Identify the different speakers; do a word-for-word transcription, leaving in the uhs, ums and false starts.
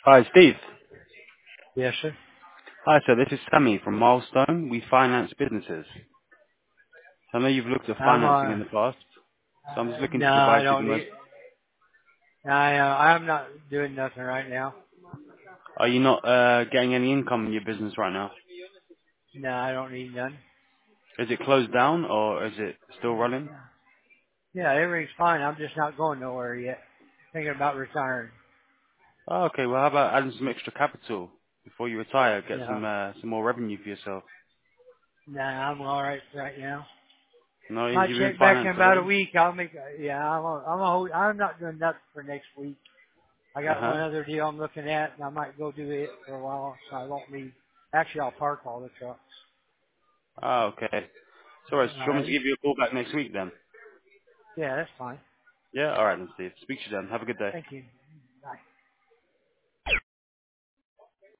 Speaker 1: Hi, Steve.
Speaker 2: Yes, sir.
Speaker 1: Hi, sir. This is Sammy from Milestone. We finance businesses. So I know you've looked at
Speaker 2: I'm
Speaker 1: financing
Speaker 2: uh,
Speaker 1: in the past, so I'm just
Speaker 2: uh
Speaker 1: looking
Speaker 2: no,
Speaker 1: to
Speaker 2: I
Speaker 1: provide you the
Speaker 2: don't
Speaker 1: most.
Speaker 2: need. I uh, I'm not doing nothing right now.
Speaker 1: Are you not uh, getting any income in your business right now?
Speaker 2: No, I don't need none.
Speaker 1: Is it closed down or is it still running?
Speaker 2: Yeah, everything's fine. I'm just not going nowhere yet. Thinking about retiring.
Speaker 1: Oh, okay. Well, how about adding some extra capital before you retire? Get
Speaker 2: No,
Speaker 1: some uh, some more revenue for yourself.
Speaker 2: no, I'm all right right now.
Speaker 1: No, you-
Speaker 2: Might
Speaker 1: you've been
Speaker 2: check back in
Speaker 1: financed
Speaker 2: about a
Speaker 1: already.
Speaker 2: week. I'll make. A, yeah, I'm. A, I'm. A, I'm not doing nothing for next week. I
Speaker 1: Uh
Speaker 2: got
Speaker 1: huh.
Speaker 2: one other deal I'm looking at, and I might go do it for a while. So I won't need. Actually, I'll park all the trucks.
Speaker 1: Oh, okay. So, alright, do
Speaker 2: All
Speaker 1: you want me to
Speaker 2: righty.
Speaker 1: give you a call back next week then?
Speaker 2: Yeah, that's fine.
Speaker 1: Yeah. All right then, Steve. Speak to you then. Have a good day.
Speaker 2: Thank you. Bye.